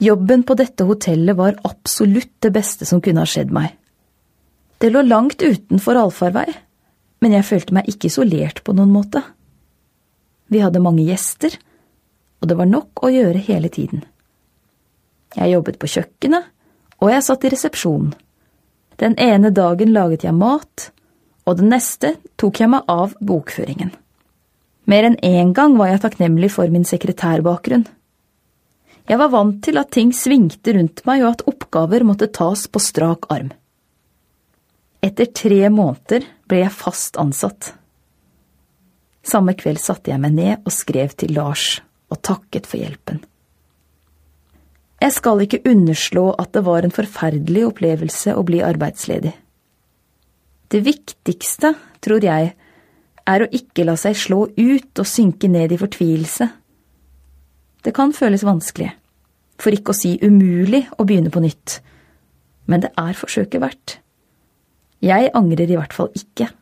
Jobben på dette hotellet var absolutt det beste som kunne ha skjedd meg. Det lå langt utenfor allfarvei, men jeg følte meg ikke isolert på noen måte. Vi hadde mange gjester, og det var nok å gjøre hele tiden. Jeg jobbet på kjøkkenet, og jeg satt i resepsjonen. Den ene dagen laget jeg mat, og den neste tok jeg meg av bokføringen. Mer enn en gang var jeg takknemlig for min sekretærbakgrunn. Jeg var vant til at ting svingte rundt meg, og at oppgaver måtte tas på strak arm. Etter 3 måneder ble jeg fast ansatt. Samme kveld satte jeg meg ned og skrev til Lars og takket for hjelpen. Jeg skal ikke underslå at det var en forferdelig opplevelse å bli arbeidsledig. Det viktigste, tror jeg, er å ikke la seg slå ut og synke ned i fortvilelse. Det kan føles vanskelig, for ikke å si umulig å begynne på nytt, men det er forsøket verdt. Jeg angrer i hvert fall ikke